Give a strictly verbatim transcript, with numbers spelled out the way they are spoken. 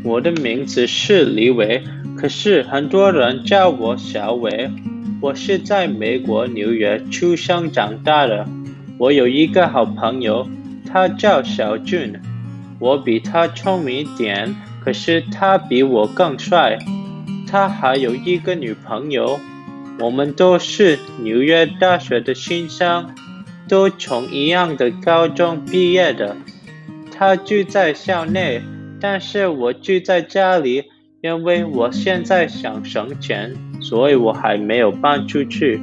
我的名字是李伟，可是很多人叫我小伟。我是在美国纽约出生长大的。我有一个好朋友，他叫小俊。我比他聪明一点，可是他比我更帅。他还有一个女朋友。我们都是纽约大学的新生，都从一样的高中毕业的。他住在校内，但是我住在家里，因为我现在想省钱，所以我还没有搬出去。